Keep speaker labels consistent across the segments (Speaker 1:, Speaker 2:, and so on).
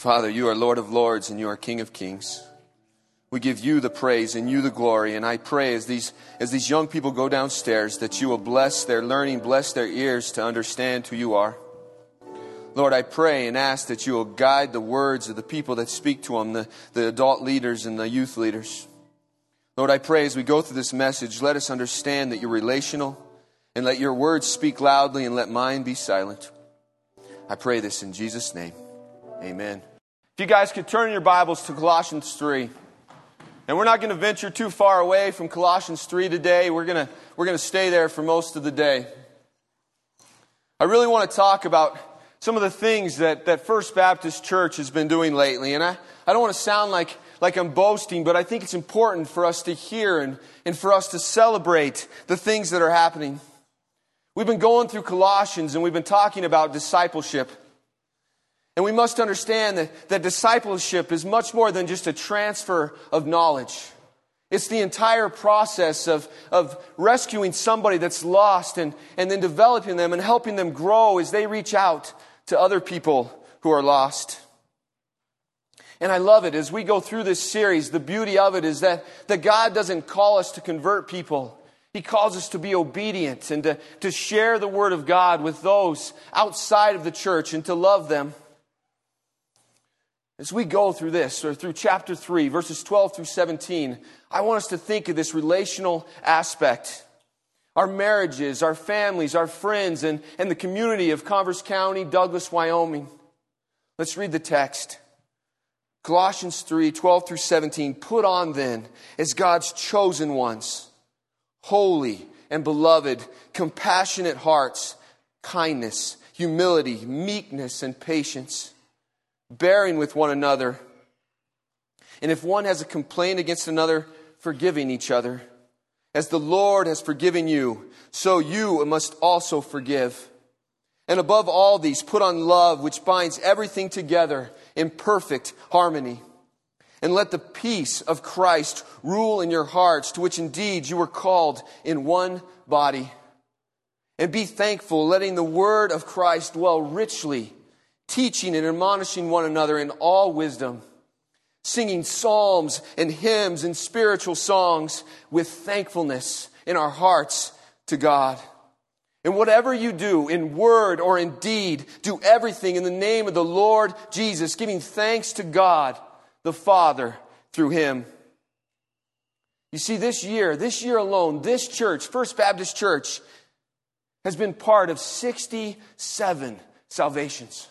Speaker 1: Father, you are Lord of lords and you are King of kings. We give you the praise and you the glory. And I pray as these young people go downstairs that you will bless their learning, bless their ears to understand who you are. Lord, I pray and ask that you will guide the words of the people that speak to them, the adult leaders and the youth leaders. Lord, I pray as we go through this message, let us understand that you're relational and let your words speak loudly and let mine be silent. I pray this in Jesus' name. Amen. If you guys could turn your Bibles to Colossians 3. And we're not going to venture too far away from Colossians 3 today. We're going to stay there for most of the day. I really want to talk about some of the things that First Baptist Church has been doing lately. And I don't want to sound like I'm boasting, but I think it's important for us to hear and for us to celebrate the things that are happening. We've been going through Colossians and we've been talking about discipleship. And we must understand that discipleship is much more than just a transfer of knowledge. It's the entire process of rescuing somebody that's lost and then developing them and helping them grow as they reach out to other people who are lost. And I love it. As we go through this series, the beauty of it is that God doesn't call us to convert people. He calls us to be obedient and to share the Word of God with those outside of the church and to love them. As we go through this, or through chapter 3, verses 12 through 17, I want us to think of this relational aspect. Our marriages, our families, our friends, and the community of Converse County, Douglas, Wyoming. Let's read the text. Colossians 3, 12 through 17. Put on then, as God's chosen ones, holy and beloved, compassionate hearts, kindness, humility, meekness, and patience, bearing with one another, and if one has a complaint against another, forgiving each other. As the Lord has forgiven you, so you must also forgive. And above all these, put on love, which binds everything together in perfect harmony. And let the peace of Christ rule in your hearts, to which indeed you were called in one body. And be thankful, letting the word of Christ dwell richly, teaching and admonishing one another in all wisdom, singing psalms and hymns and spiritual songs with thankfulness in our hearts to God. And whatever you do, in word or in deed, do everything in the name of the Lord Jesus, giving thanks to God the Father through Him. You see, this year alone, this church, First Baptist Church, has been part of 67 salvations.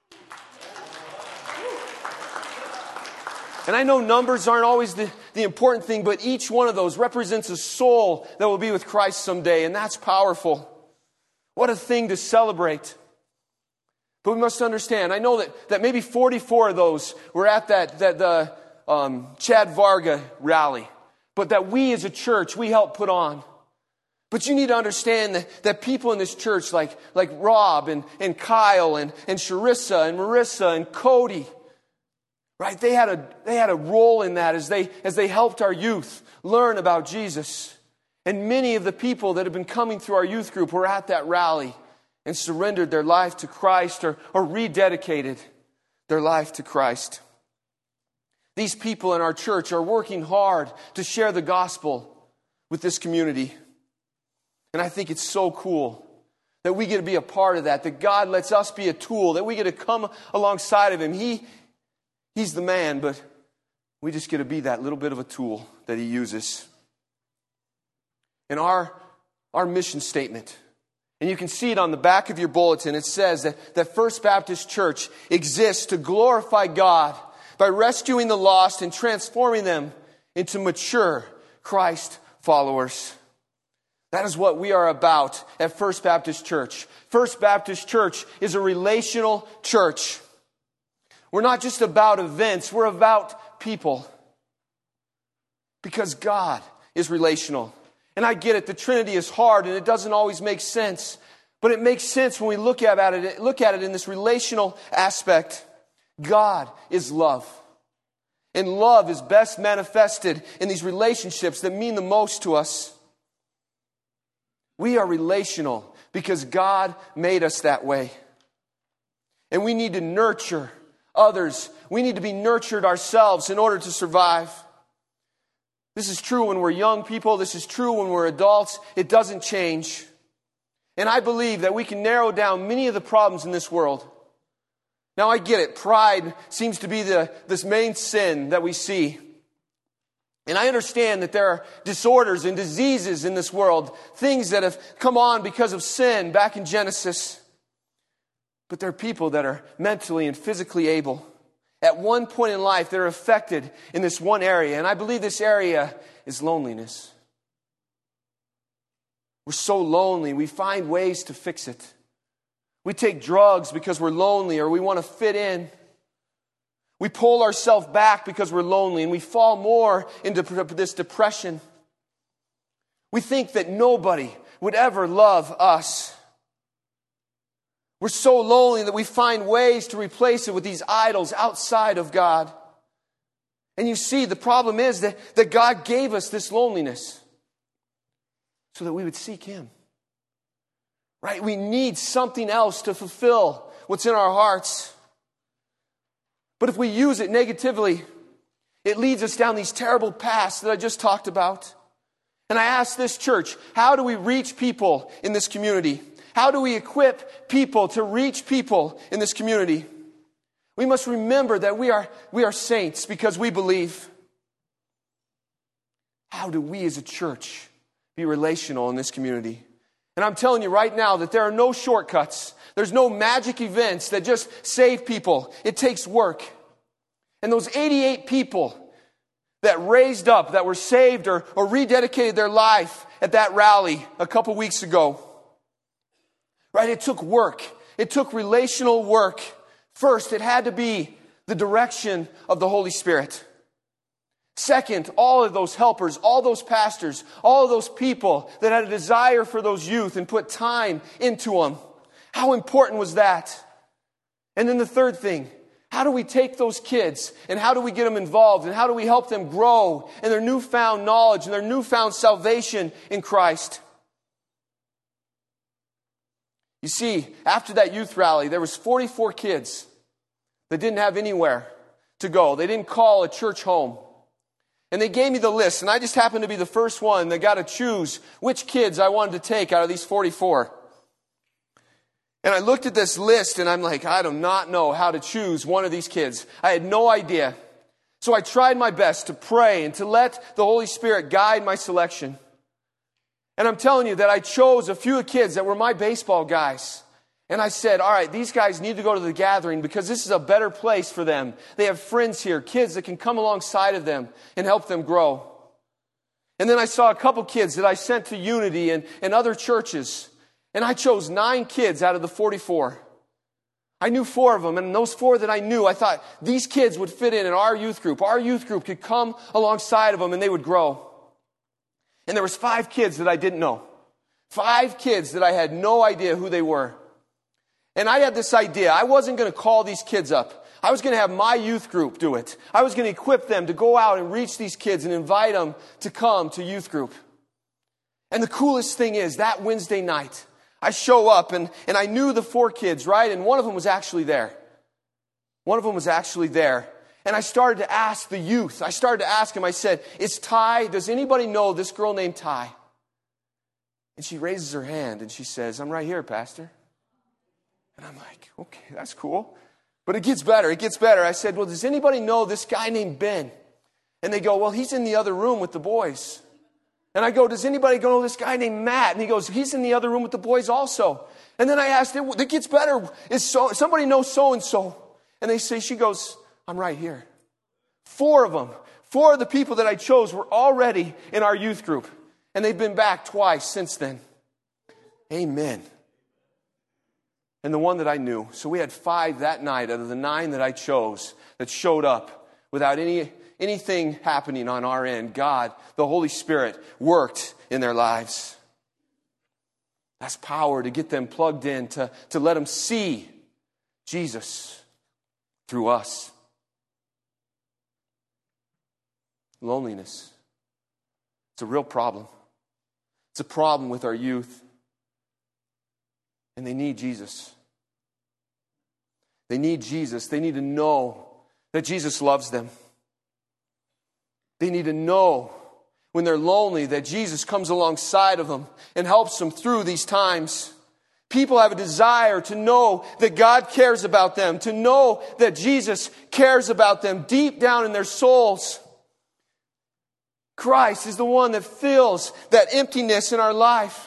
Speaker 1: And I know numbers aren't always the important thing, but each one of those represents a soul that will be with Christ someday, and that's powerful. What a thing to celebrate. But we must understand, I know that maybe 44 of those were at the Chad Varga rally, but that we as a church, we helped put on. But you need to understand that people in this church like Rob and Kyle and Sharissa and Marissa and Cody, right? They had a role in that as they helped our youth learn about Jesus. And many of the people that have been coming through our youth group were at that rally and surrendered their life to Christ or rededicated their life to Christ. These people in our church are working hard to share the gospel with this community. And I think it's so cool that we get to be a part of that God lets us be a tool, that we get to come alongside of Him. He's the man, but we just get to be that little bit of a tool that He uses. And our mission statement, and you can see it on the back of your bulletin, it says that First Baptist Church exists to glorify God by rescuing the lost and transforming them into mature Christ followers. That is what we are about at First Baptist Church. First Baptist Church is a relational church. We're not just about events, we're about people. Because God is relational. And I get it, the Trinity is hard and it doesn't always make sense. But it makes sense when we look at it in this relational aspect. God is love. And love is best manifested in these relationships that mean the most to us. We are relational because God made us that way. And we need to nurture others. We need to be nurtured ourselves in order to survive. This is true when we're young people. This is true when we're adults. It doesn't change. And I believe that we can narrow down many of the problems in this world. Now I get it. Pride seems to be this main sin that we see. And I understand that there are disorders and diseases in this world, things that have come on because of sin back in Genesis. But there are people that are mentally and physically able. At one point in life, they're affected in this one area. And I believe this area is loneliness. We're so lonely, we find ways to fix it. We take drugs because we're lonely or we want to fit in. We pull ourselves back because we're lonely and we fall more into this depression. We think that nobody would ever love us. We're so lonely that we find ways to replace it with these idols outside of God. And you see, the problem is that God gave us this loneliness so that we would seek Him. Right? We need something else to fulfill what's in our hearts. But if we use it negatively, it leads us down these terrible paths that I just talked about. And I ask this church, how do we reach people in this community? How do we equip people to reach people in this community? We must remember that we are saints because we believe. How do we as a church be relational in this community? And I'm telling you right now that there are no shortcuts. There's no magic events that just save people. It takes work. And those 88 people that raised up, that were saved or rededicated their life at that rally a couple weeks ago, right? It took work. It took relational work. First, it had to be the direction of the Holy Spirit. Second, all of those helpers, all those pastors, all of those people that had a desire for those youth and put time into them. How important was that? And then the third thing, how do we take those kids and how do we get them involved and how do we help them grow in their newfound knowledge and their newfound salvation in Christ? You see, after that youth rally, there was 44 kids that didn't have anywhere to go. They didn't call a church home. And they gave me the list, and I just happened to be the first one that got to choose which kids I wanted to take out of these 44. And I looked at this list, and I'm like, I do not know how to choose one of these kids. I had no idea. So I tried my best to pray and to let the Holy Spirit guide my selection. And I'm telling you that I chose a few kids that were my baseball guys. And I said, all right, these guys need to go to the gathering because this is a better place for them. They have friends here, kids that can come alongside of them and help them grow. And then I saw a couple kids that I sent to Unity and other churches. And I chose 9 kids out of the 44. I knew 4 of them, and those 4 that I knew, I thought these kids would fit in our youth group. Our youth group could come alongside of them and they would grow. And there was 5 kids that I didn't know. 5 kids that I had no idea who they were. And I had this idea. I wasn't going to call these kids up. I was going to have my youth group do it. I was going to equip them to go out and reach these kids and invite them to come to youth group. And the coolest thing is, that Wednesday night, I show up and I knew the 4 kids, right? And one of them was actually there. One of them was actually there. And I started to ask the youth. I started to ask him, I said, does anybody know this girl named Ty? And she raises her hand and she says, I'm right here, Pastor. And I'm like, okay, that's cool. But it gets better. It gets better. I said, well, does anybody know this guy named Ben? And they go, well, he's in the other room with the boys. And I go, does anybody know this guy named Matt? And he goes, he's in the other room with the boys also. And then I asked, it gets better. Somebody knows so-and-so? And she goes, I'm right here. 4 of them. 4 of the people that I chose were already in our youth group. And they've been back twice since then. Amen. And the one that I knew. So we had 5 that night out of the 9 that I chose that showed up without anything happening on our end. God, the Holy Spirit, worked in their lives. That's power to get them plugged in, to let them see Jesus through us. Loneliness. It's a real problem. It's a problem with our youth. And they need Jesus. They need Jesus. They need to know that Jesus loves them. They need to know when they're lonely that Jesus comes alongside of them and helps them through these times. People have a desire to know that God cares about them, to know that Jesus cares about them deep down in their souls. Christ is the one that fills that emptiness in our life.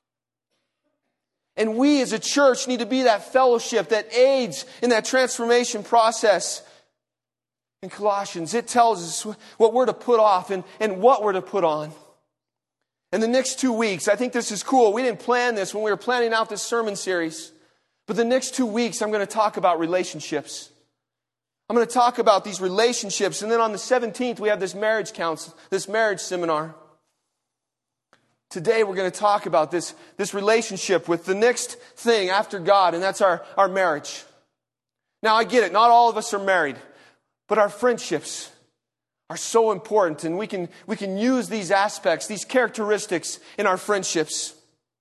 Speaker 1: And we as a church need to be that fellowship that aids in that transformation process. In Colossians, it tells us what we're to put off and what we're to put on. In the next 2 weeks, I think this is cool. We didn't plan this when we were planning out this sermon series. But the next 2 weeks, I'm going to talk about relationships. I'm going to talk about these relationships. And then on the 17th, we have this marriage council, this marriage seminar. Today, we're going to talk about this relationship with the next thing after God, and that's our marriage. Now, I get it. Not all of us are married. But our friendships are so important, and we can use these aspects, these characteristics in our friendships.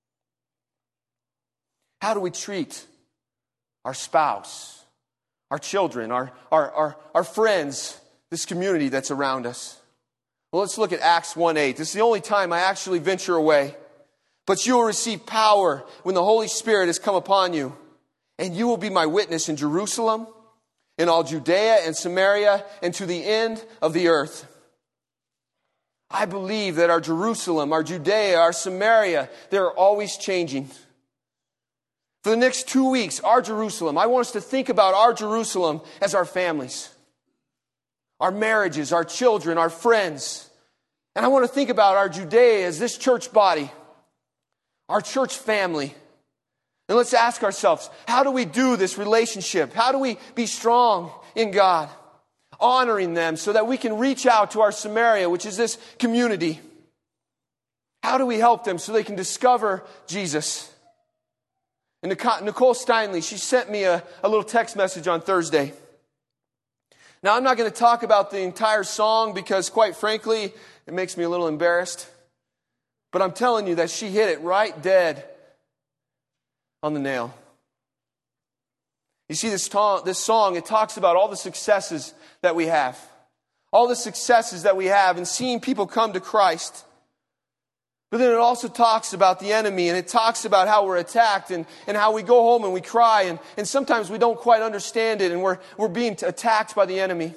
Speaker 1: How do we treat our spouse, our children, our friends, this community that's around us? Well, let's look at Acts 1:8. This is the only time I actually venture away. But you will receive power when the Holy Spirit has come upon you, and you will be my witness in Jerusalem, in all Judea and Samaria, and to the end of the earth. I believe that our Jerusalem, our Judea, our Samaria, they're always changing. For the next 2 weeks, our Jerusalem, I want us to think about our Jerusalem as our families, our marriages, our children, our friends. And I want to think about our Judea as this church body, our church family. And let's ask ourselves, how do we do this relationship? How do we be strong in God? Honoring them so that we can reach out to our Samaria, which is this community. How do we help them so they can discover Jesus? And Nicole Steinley, she sent me a little text message on Thursday. Now, I'm not going to talk about the entire song because, quite frankly, it makes me a little embarrassed. But I'm telling you that she hit it right dead on the nail. You see, this song, it talks about all the successes that we have. All the successes that we have in seeing people come to Christ. But then it also talks about the enemy, and it talks about how we're attacked and how we go home and we cry, and sometimes we don't quite understand it, and we're being attacked by the enemy.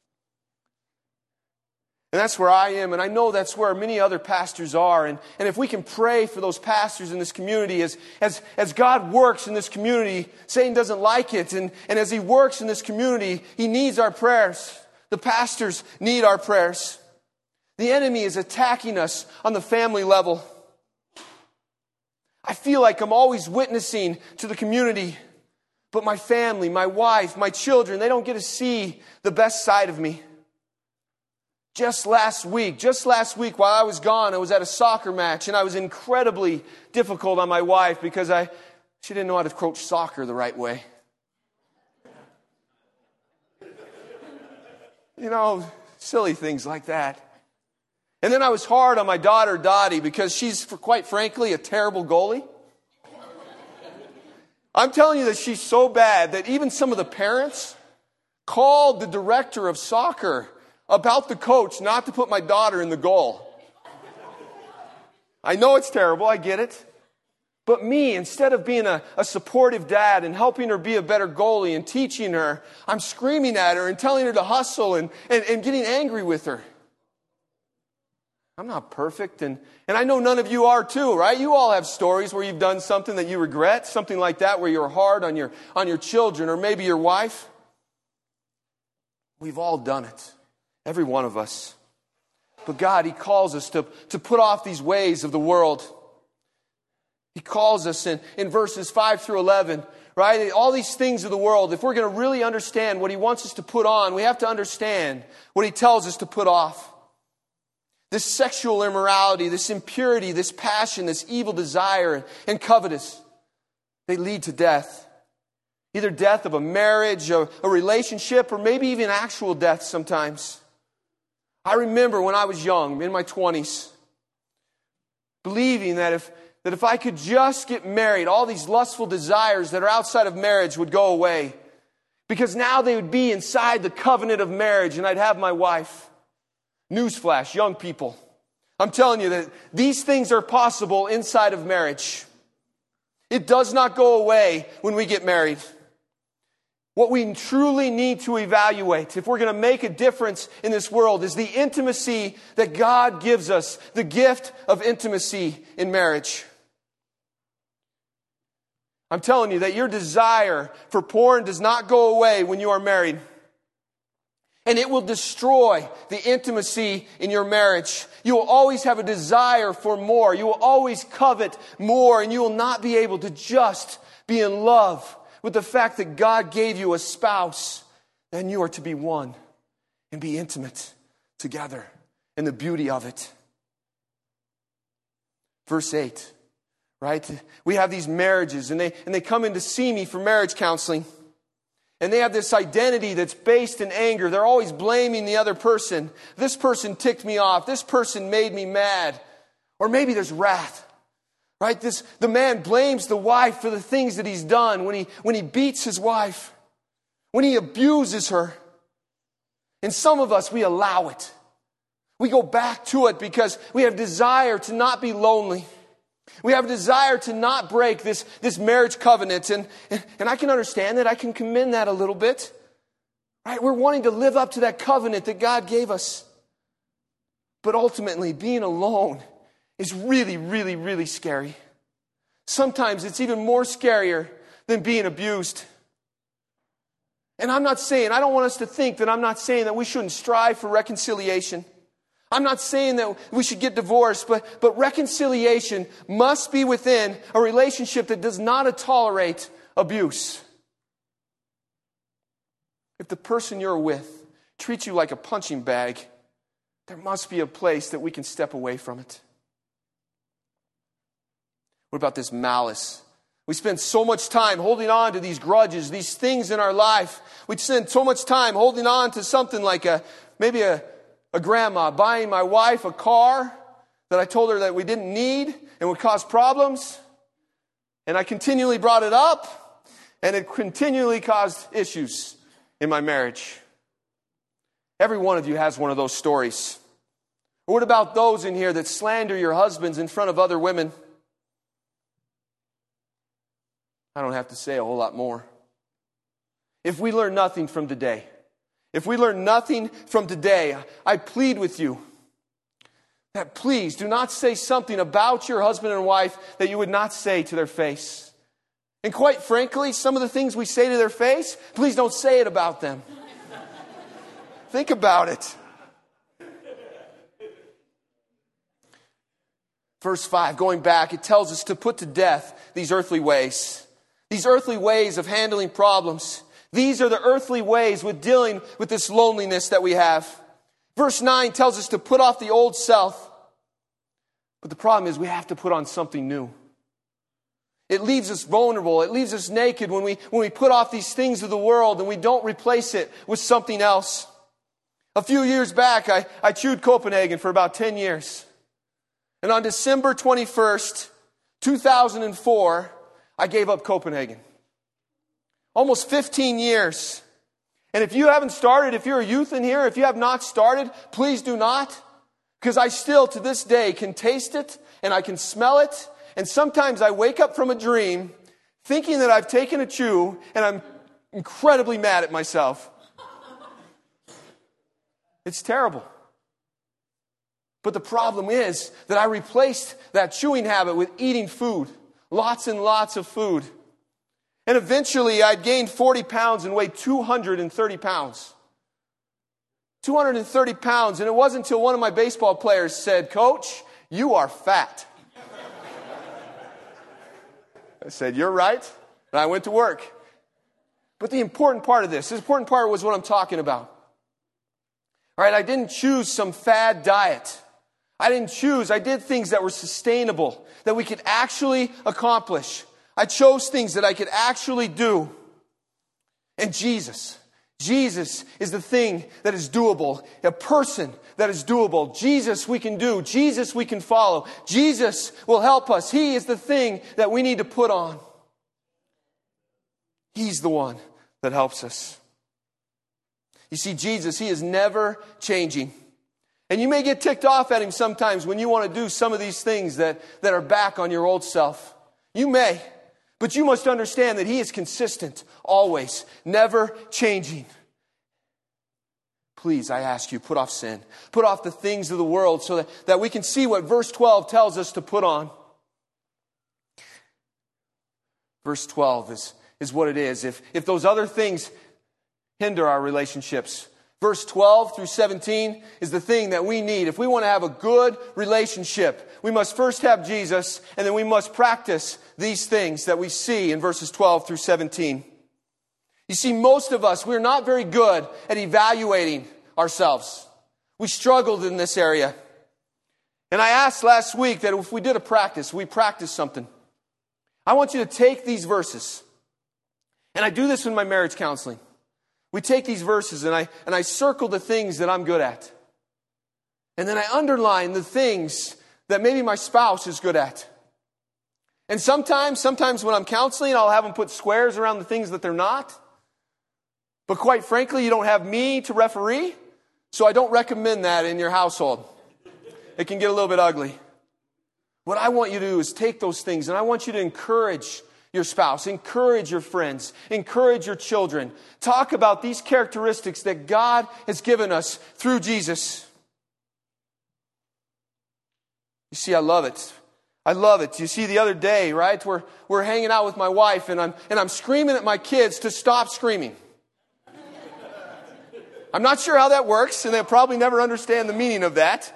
Speaker 1: And that's where I am, and I know that's where many other pastors are. And if we can pray for those pastors in this community, as God works in this community, Satan doesn't like it. And as he works in this community, he needs our prayers. The pastors need our prayers. The enemy is attacking us on the family level. I feel like I'm always witnessing to the community, but my family, my wife, my children, they don't get to see the best side of me. Just last week while I was gone, I was at a soccer match, and I was incredibly difficult on my wife because she didn't know how to coach soccer the right way. You know, silly things like that. And then I was hard on my daughter, Dottie, because she's, quite frankly, a terrible goalie. I'm telling you that she's so bad that even some of the parents called the director of soccer about the coach not to put my daughter in the goal. I know it's terrible, I get it. But me, instead of being a supportive dad and helping her be a better goalie and teaching her, I'm screaming at her and telling her to hustle and getting angry with her. I'm not perfect, and I know none of you are too, right? You all have stories where you've done something that you regret, something like that, where you're hard on your children or maybe your wife. We've all done it. Every one of us. But God, He calls us to put off these ways of the world. He calls us in verses 5 through 11, right? All these things of the world, if we're going to really understand what He wants us to put on, we have to understand what He tells us to put off. This sexual immorality, this impurity, this passion, this evil desire, and covetous, they lead to death. Either death of a marriage, a relationship, or maybe even actual death sometimes. I remember when I was young, in my 20s, believing that if I could just get married, all these lustful desires that are outside of marriage would go away. Because now they would be inside the covenant of marriage and I'd have my wife. Newsflash, young people. I'm telling you that these things are possible inside of marriage. It does not go away when we get married. What we truly need to evaluate, if we're going to make a difference in this world, is the intimacy that God gives us, the gift of intimacy in marriage. I'm telling you that your desire for porn does not go away when you are married. And it will destroy the intimacy in your marriage. You will always have a desire for more. You will always covet more, and you will not be able to just be in love with the fact that God gave you a spouse. Then you are to be one and be intimate together in the beauty of it. Verse 8, right? We have these marriages, and they come in to see me for marriage counseling. And they have this identity that's based in anger. They're always blaming the other person. This person ticked me off. This person made me mad. Or maybe there's wrath. Right? The man blames the wife for the things that he's done when he beats his wife, when he abuses her. And some of us, we allow it. We go back to it because we have desire to not be lonely. We have a desire to not break this marriage covenant. And I can understand that. I can commend that a little bit. Right? We're wanting to live up to that covenant that God gave us. But ultimately, being alone is really, really, really scary. Sometimes it's even more scarier than being abused. And I don't want us to think that I'm not saying that we shouldn't strive for reconciliation. I'm not saying that we should get divorced, but reconciliation must be within a relationship that does not tolerate abuse. If the person you're with treats you like a punching bag, there must be a place that we can step away from it. What about this malice? We spend so much time holding on to these grudges, these things in our life. We spend so much time holding on to something like maybe a grandma buying my wife a car that I told her that we didn't need and would cause problems. And I continually brought it up, and it continually caused issues in my marriage. Every one of you has one of those stories. Or what about those in here that slander your husbands in front of other women? I don't have to say a whole lot more. If we learn nothing from today, I plead with you that please do not say something about your husband and wife that you would not say to their face. And quite frankly, some of the things we say to their face, please don't say it about them. Think about it. Verse 5, going back, it tells us to put to death these earthly ways. These earthly ways of handling problems. These are the earthly ways with dealing with this loneliness that we have. Verse 9 tells us to put off the old self. But the problem is we have to put on something new. It leaves us vulnerable. It leaves us naked when we put off these things of the world and we don't replace it with something else. A few years back, I chewed Copenhagen for about 10 years. And on December 21st, 2004, I gave up Copenhagen. Almost 15 years. And if you haven't started, if you're a youth in here, if you have not started, please do not. Because I still, to this day, can taste it and I can smell it. And sometimes I wake up from a dream thinking that I've taken a chew and I'm incredibly mad at myself. It's terrible. But the problem is that I replaced that chewing habit with eating food. Lots and lots of food. And eventually I'd gained 40 pounds and weighed 230 pounds. 230 pounds. And it wasn't until one of my baseball players said, "Coach, you are fat." I said, "You're right." And I went to work. But the important part was what I'm talking about. All right, I didn't choose some fad diet. I did things that were sustainable, that we could actually accomplish. I chose things that I could actually do. And Jesus is the thing that is doable, a person that is doable. Jesus we can do. Jesus we can follow. Jesus will help us. He is the thing that we need to put on. He's the one that helps us. You see, Jesus, He is never changing. And you may get ticked off at Him sometimes when you want to do some of these things that are back on your old self. You may. But you must understand that He is consistent, always, never changing. Please, I ask you, put off sin. Put off the things of the world so that we can see what verse 12 tells us to put on. Verse 12 is what it is. If those other things hinder our relationships, verse 12 through 17 is the thing that we need. If we want to have a good relationship, we must first have Jesus, and then we must practice these things that we see in verses 12 through 17. You see, most of us, we're not very good at evaluating ourselves. We struggled in this area. And I asked last week that if we did a practice, we practiced something. I want you to take these verses. And I do this in my marriage counseling. We take these verses and I circle the things that I'm good at. And then I underline the things that maybe my spouse is good at. And sometimes when I'm counseling, I'll have them put squares around the things that they're not. But quite frankly, you don't have me to referee, so I don't recommend that in your household. It can get a little bit ugly. What I want you to do is take those things, and I want you to encourage your spouse, encourage your friends, encourage your children. Talk about these characteristics that God has given us through Jesus. You see, I love it. I love it. You see, the other day, right, we're hanging out with my wife, and I'm screaming at my kids to stop screaming. I'm not sure how that works, and they'll probably never understand the meaning of that.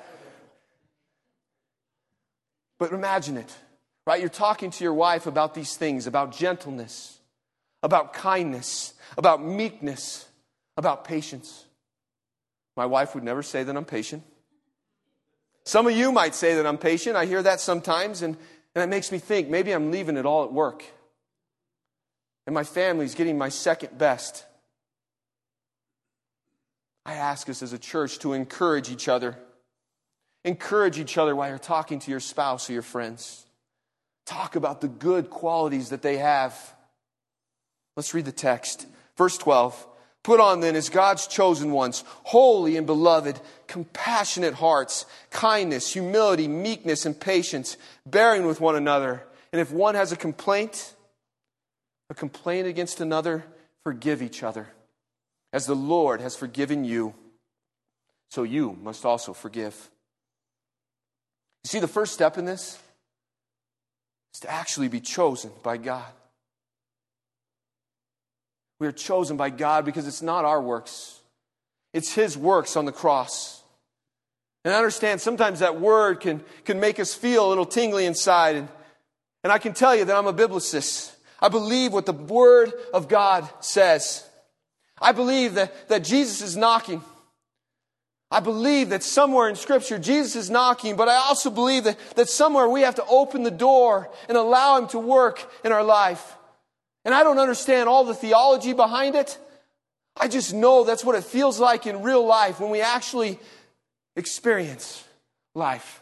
Speaker 1: But imagine it, right? You're talking to your wife about these things, about gentleness, about kindness, about meekness, about patience. My wife would never say that I'm patient. Some of you might say that I'm patient. I hear that sometimes, and it makes me think maybe I'm leaving it all at work. And my family's getting my second best. I ask us as a church to encourage each other. Encourage each other while you're talking to your spouse or your friends. Talk about the good qualities that they have. Let's read the text. Verse 12. Put on then as God's chosen ones, holy and beloved, compassionate hearts, kindness, humility, meekness, and patience, bearing with one another. And if one has a complaint against another, forgive each other. As the Lord has forgiven you, so you must also forgive. You see, the first step in this is to actually be chosen by God. We are chosen by God because it's not our works. It's His works on the cross. And I understand sometimes that word can make us feel a little tingly inside. And I can tell you that I'm a biblicist. I believe what the Word of God says. I believe that Jesus is knocking. I believe that somewhere in Scripture Jesus is knocking, but I also believe that somewhere we have to open the door and allow Him to work in our life. And I don't understand all the theology behind it. I just know that's what it feels like in real life when we actually experience life.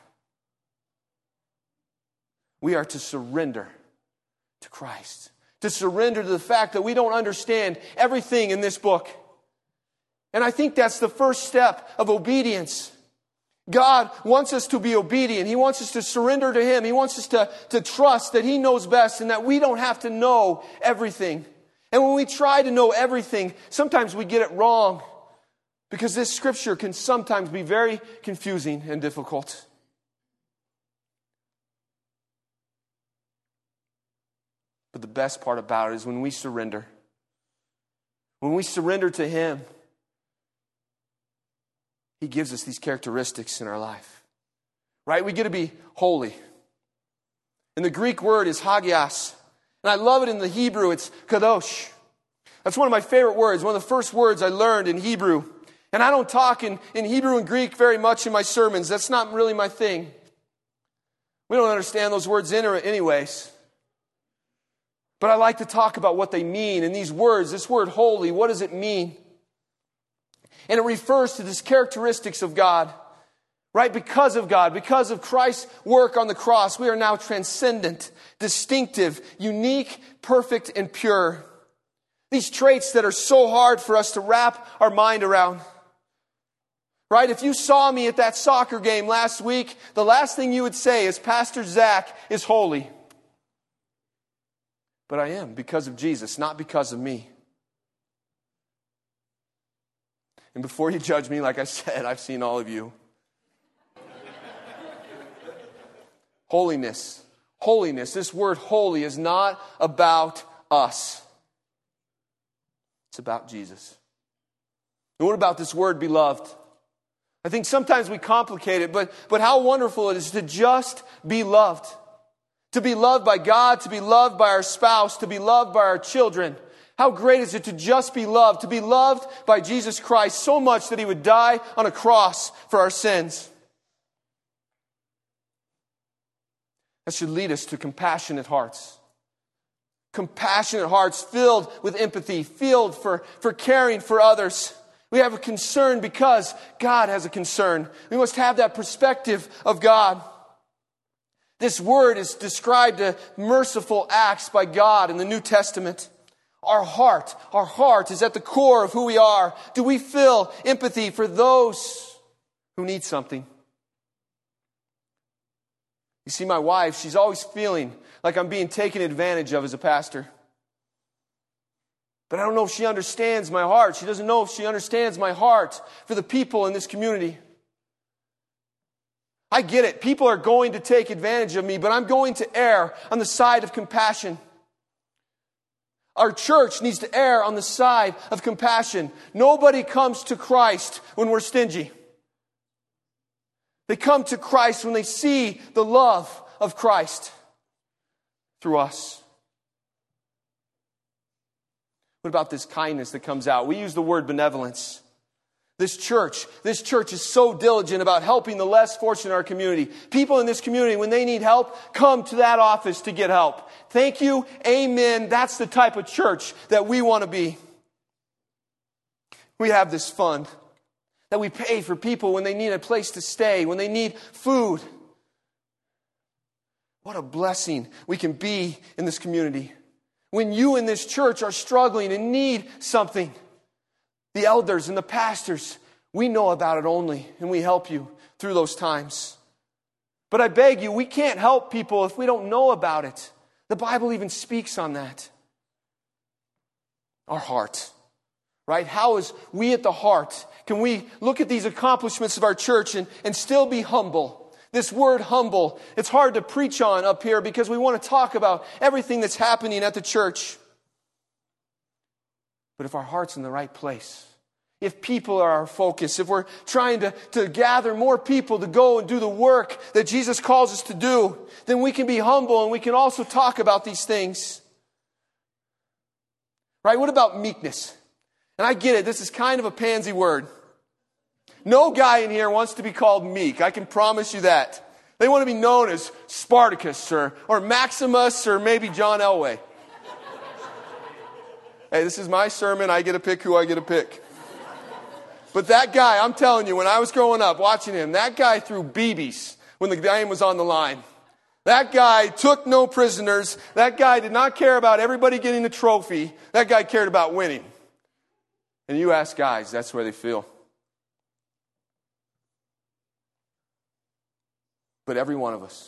Speaker 1: We are to surrender to Christ. To surrender to the fact that we don't understand everything in this book. And I think that's the first step of obedience. God wants us to be obedient. He wants us to surrender to Him. He wants us to trust that He knows best and that we don't have to know everything. And when we try to know everything, sometimes we get it wrong because this Scripture can sometimes be very confusing and difficult. But the best part about it is when we surrender. When we surrender to Him, He gives us these characteristics in our life. Right? We get to be holy. And the Greek word is hagios. And I love it in the Hebrew. It's kadosh. That's one of my favorite words. One of the first words I learned in Hebrew. And I don't talk in Hebrew and Greek very much in my sermons. That's not really my thing. We don't understand those words anyways. But I like to talk about what they mean. And these words, this word holy, what does it mean? And it refers to these characteristics of God. Right? Because of God, because of Christ's work on the cross, we are now transcendent, distinctive, unique, perfect, and pure. These traits that are so hard for us to wrap our mind around. Right? If you saw me at that soccer game last week, the last thing you would say is, Pastor Zach is holy. But I am, because of Jesus, not because of me. And before you judge me, like I said, I've seen all of you. Holiness. Holiness. This word holy is not about us. It's about Jesus. And what about this word beloved? I think sometimes we complicate it, but how wonderful it is to just be loved. To be loved by God, to be loved by our spouse, to be loved by our children. How great is it to just be loved, to be loved by Jesus Christ so much that He would die on a cross for our sins. That should lead us to compassionate hearts. Compassionate hearts filled with empathy, filled for caring for others. We have a concern because God has a concern. We must have that perspective of God. This word is described as merciful acts by God in the New Testament. Our heart is at the core of who we are. Do we feel empathy for those who need something? You see, my wife, she's always feeling like I'm being taken advantage of as a pastor. But I don't know if she understands my heart. She doesn't know if she understands my heart for the people in this community. I get it. People are going to take advantage of me, but I'm going to err on the side of compassion. Our church needs to err on the side of compassion. Nobody comes to Christ when we're stingy. They come to Christ when they see the love of Christ through us. What about this kindness that comes out? We use the word benevolence. This church is so diligent about helping the less fortunate in our community. People in this community, when they need help, come to that office to get help. Thank you. Amen. That's the type of church that we want to be. We have this fund that we pay for people when they need a place to stay, when they need food. What a blessing we can be in this community. When you in this church are struggling and need something, the elders and the pastors, we know about it only, and we help you through those times. But I beg you, we can't help people if we don't know about it. The Bible even speaks on that. Our heart, right? How is we at the heart? Can we look at these accomplishments of our church and still be humble? This word humble, it's hard to preach on up here because we want to talk about everything that's happening at the church. But if our heart's in the right place, if people are our focus, if we're trying to gather more people to go and do the work that Jesus calls us to do, then we can be humble and we can also talk about these things. Right? What about meekness? And I get it, this is kind of a pansy word. No guy in here wants to be called meek. I can promise you that. They want to be known as Spartacus or Maximus or maybe John Elway. Hey, this is my sermon. I get to pick who I get to pick. But that guy, I'm telling you, when I was growing up watching him, that guy threw BBs when the game was on the line. That guy took no prisoners. That guy did not care about everybody getting the trophy. That guy cared about winning. And you ask guys, that's where they feel. But every one of us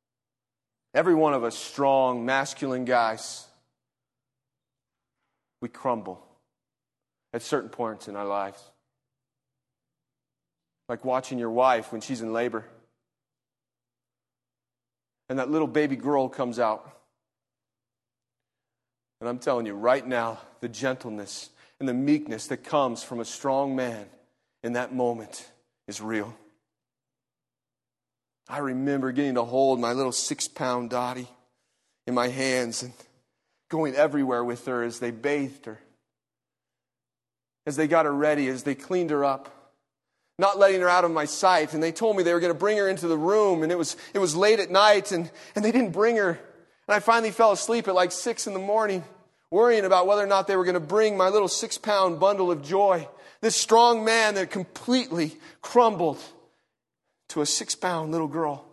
Speaker 1: strong, masculine guys, we crumble at certain points in our lives. Like watching your wife when she's in labor. And that little baby girl comes out. And I'm telling you right now, the gentleness and the meekness that comes from a strong man in that moment is real. I remember getting to hold my little 6-pound Dottie in my hands and going everywhere with her as they bathed her, as they got her ready, as they cleaned her up, not letting her out of my sight. And they told me they were going to bring her into the room, and it was late at night, and they didn't bring her. And I finally fell asleep at like 6 a.m, worrying about whether or not they were going to bring my little 6-pound bundle of joy, this strong man that completely crumbled to a 6-pound little girl.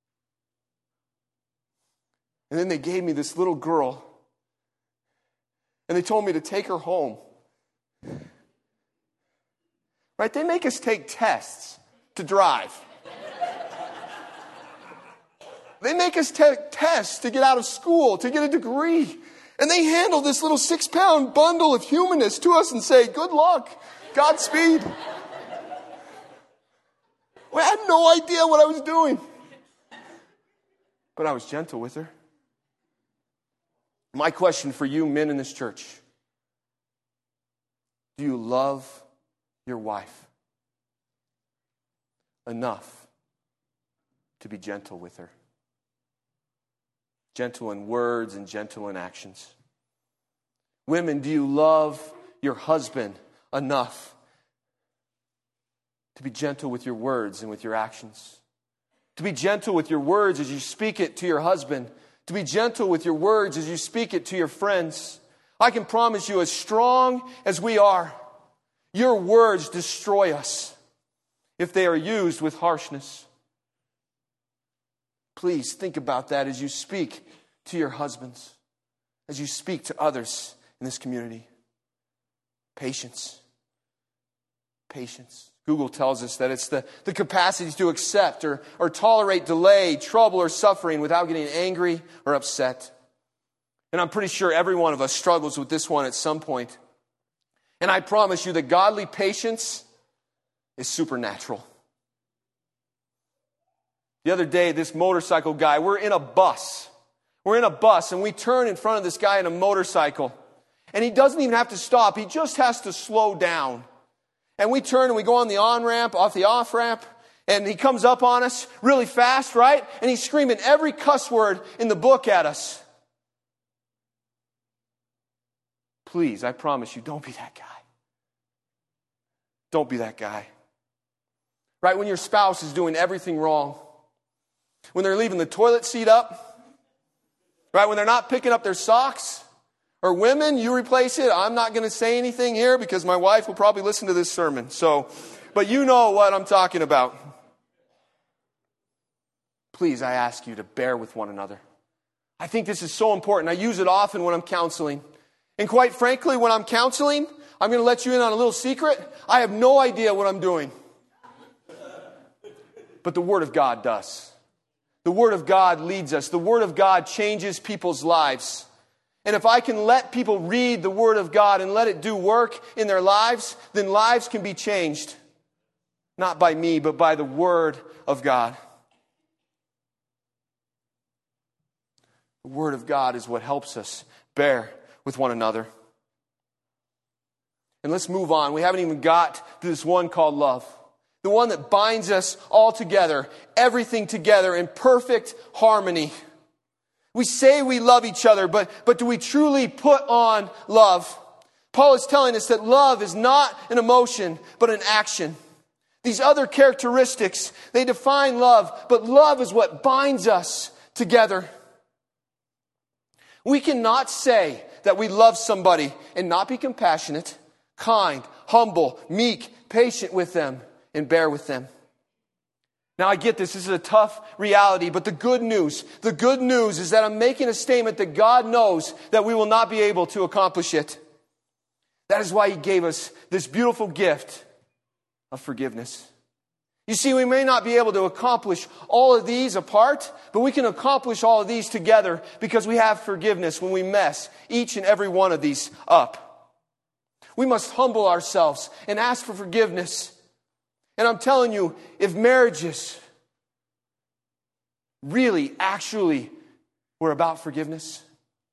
Speaker 1: And then they gave me this little girl and they told me to take her home. Right? They make us take tests to drive. They make us take tests to get out of school, to get a degree. And they handle this little 6-pound bundle of humanness to us and say, good luck, Godspeed. Well, I had no idea what I was doing. But I was gentle with her. My question for you men in this church: do you love your wife enough to be gentle with her? Gentle in words and gentle in actions. Women, do you love your husband enough to be gentle with your words and with your actions? To be gentle with your words as you speak it to your husband. To be gentle with your words as you speak it to your friends. I can promise you, as strong as we are, your words destroy us if they are used with harshness. Please think about that as you speak to your husbands, as you speak to others in this community. Patience. Patience. Google tells us that it's the capacity to accept or tolerate delay, trouble, or suffering without getting angry or upset. And I'm pretty sure every one of us struggles with this one at some point. And I promise you that godly patience is supernatural. The other day, this motorcycle guy, we're in a bus. We're in a bus, and we turn in front of this guy in a motorcycle. And he doesn't even have to stop. He just has to slow down. And we turn and we go on the on-ramp, off the off-ramp, and he comes up on us really fast, right? And he's screaming every cuss word in the book at us. Please, I promise you, don't be that guy. Don't be that guy. Right? When your spouse is doing everything wrong, when they're leaving the toilet seat up, right? When they're not picking up their socks, or women, you replace it. I'm not going to say anything here because my wife will probably listen to this sermon. But you know what I'm talking about. Please, I ask you to bear with one another. I think this is so important. I use it often when I'm counseling. And quite frankly, when I'm counseling, I'm going to let you in on a little secret. I have no idea what I'm doing. But the Word of God does. The Word of God leads us. The Word of God changes people's lives. And if I can let people read the Word of God and let it do work in their lives, then lives can be changed. Not by me, but by the Word of God. The Word of God is what helps us bear with one another. And let's move on. We haven't even got to this one called love. The one that binds us all together, everything together in perfect harmony. We say we love each other, but do we truly put on love? Paul is telling us that love is not an emotion, but an action. These other characteristics, they define love, but love is what binds us together. We cannot say that we love somebody and not be compassionate, kind, humble, meek, patient with them, and bear with them. Now I get this is a tough reality, but the good news is that I'm making a statement that God knows that we will not be able to accomplish it. That is why He gave us this beautiful gift of forgiveness. You see, we may not be able to accomplish all of these apart, but we can accomplish all of these together because we have forgiveness when we mess each and every one of these up. We must humble ourselves and ask for forgiveness. And I'm telling you, if marriages really, actually were about forgiveness,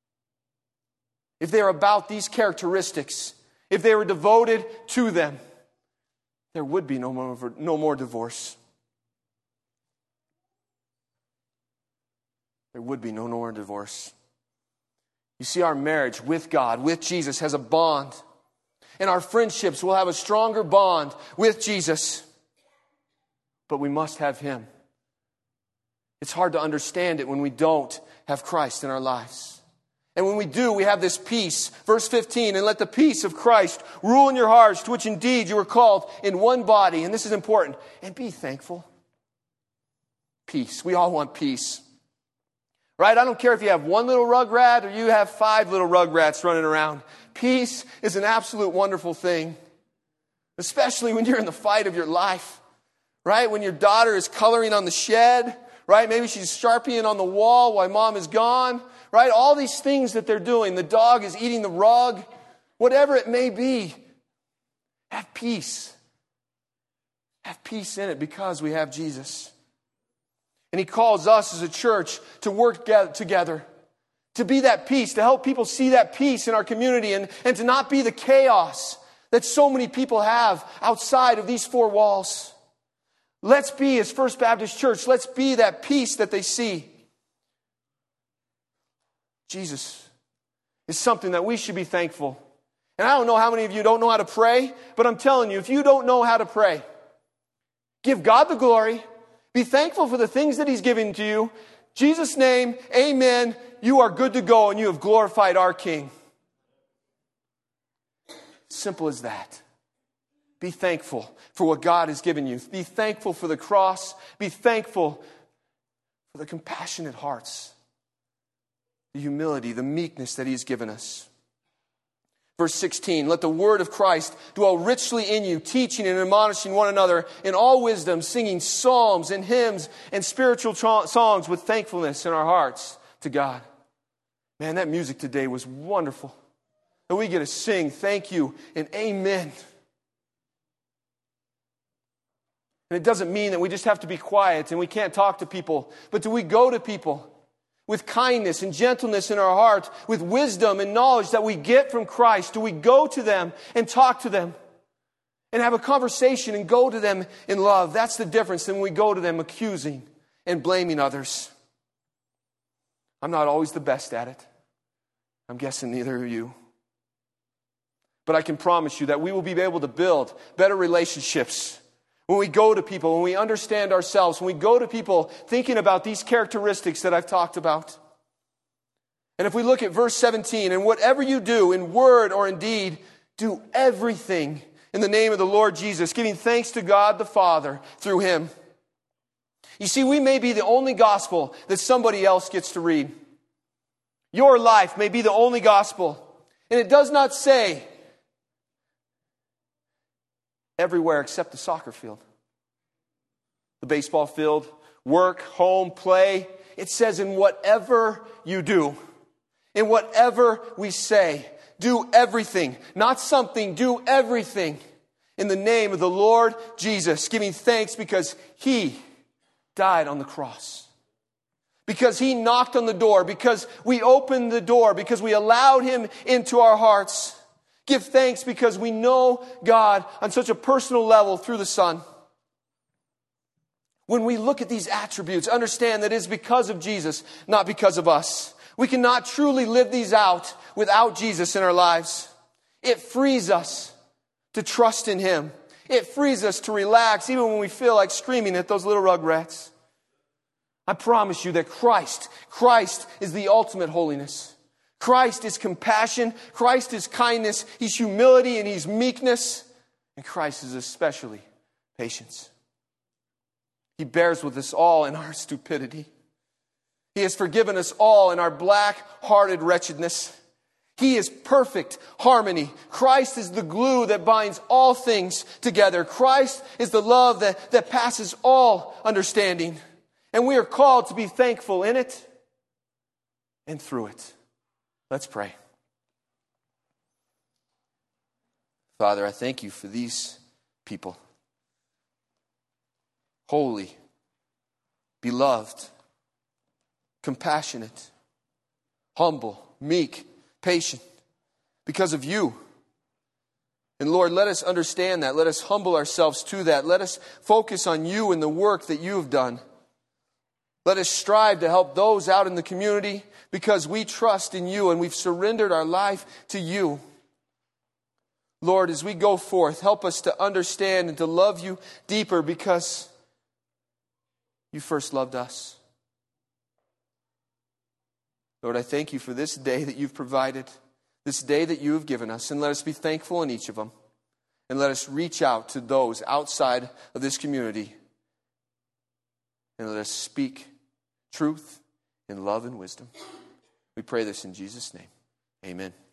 Speaker 1: if they are about these characteristics, if they were devoted to them, there would be no more divorce. There would be no more divorce. You see, our marriage with God, with Jesus, has a bond. And our friendships will have a stronger bond with Jesus. But we must have Him. It's hard to understand it when we don't have Christ in our lives. And when we do, we have this peace. Verse 15, and let the peace of Christ rule in your hearts, to which indeed you were called in one body. And this is important. And be thankful. Peace. We all want peace. Right? I don't care if you have one little rugrat or you have 5 little rugrats running around. Peace is an absolute wonderful thing, especially when you're in the fight of your life, right? When your daughter is coloring on the shed, right? Maybe she's sharpieing on the wall while mom is gone, right? All these things that they're doing. The dog is eating the rug, whatever it may be. Have peace. Have peace in it because we have Jesus. And He calls us as a church to work together, to be that peace, to help people see that peace in our community and to not be the chaos that so many people have outside of these four walls. Let's be, as First Baptist Church, let's be that peace that they see. Jesus is something that we should be thankful. And I don't know how many of you don't know how to pray, but I'm telling you, if you don't know how to pray, give God the glory. Be thankful for the things that He's given to you. Jesus' name, amen. You are good to go and you have glorified our King. Simple as that. Be thankful for what God has given you. Be thankful for the cross. Be thankful for the compassionate hearts, the humility, the meekness that He has given us. Verse 16, let the word of Christ dwell richly in you, teaching and admonishing one another in all wisdom, singing psalms and hymns and spiritual songs with thankfulness in our hearts to God. Man, that music today was wonderful. And we get to sing thank you and amen. And it doesn't mean that we just have to be quiet and we can't talk to people. But do we go to people with kindness and gentleness in our heart, with wisdom and knowledge that we get from Christ? Do we go to them and talk to them and have a conversation and go to them in love? That's the difference than when we go to them accusing and blaming others. I'm not always the best at it. I'm guessing neither are you. But I can promise you that we will be able to build better relationships when we go to people, when we understand ourselves, when we go to people thinking about these characteristics that I've talked about. And if we look at verse 17, and whatever you do in word or in deed, do everything in the name of the Lord Jesus, giving thanks to God the Father through Him. You see, we may be the only gospel that somebody else gets to read. Your life may be the only gospel. And it does not say everywhere except the soccer field, the baseball field, work, home, play. It says in whatever you do, in whatever we say, do everything, not something, do everything in the name of the Lord Jesus, giving thanks because He died on the cross. Because He knocked on the door, because we opened the door, because we allowed Him into our hearts. Give thanks because we know God on such a personal level through the Son. When we look at these attributes, understand that it is because of Jesus, not because of us. We cannot truly live these out without Jesus in our lives. It frees us to trust in Him. It frees us to relax even when we feel like screaming at those little rugrats. I promise you that Christ is the ultimate holiness. Christ is compassion. Christ is kindness. He's humility and He's meekness. And Christ is especially patience. He bears with us all in our stupidity. He has forgiven us all in our black-hearted wretchedness. He is perfect harmony. Christ is the glue that binds all things together. Christ is the love that passes all understanding. And we are called to be thankful in it and through it. Let's pray. Father, I thank You for these people. Holy, beloved, compassionate, humble, meek, patient, because of You. And Lord, let us understand that. Let us humble ourselves to that. Let us focus on You and the work that You have done. Let us strive to help those out in the community because we trust in You and we've surrendered our life to You. Lord, as we go forth, help us to understand and to love You deeper because You first loved us. Lord, I thank You for this day that You've provided, this day that You have given us, and let us be thankful in each of them. And let us reach out to those outside of this community. And let us speak truth in love and wisdom. We pray this in Jesus' name. Amen.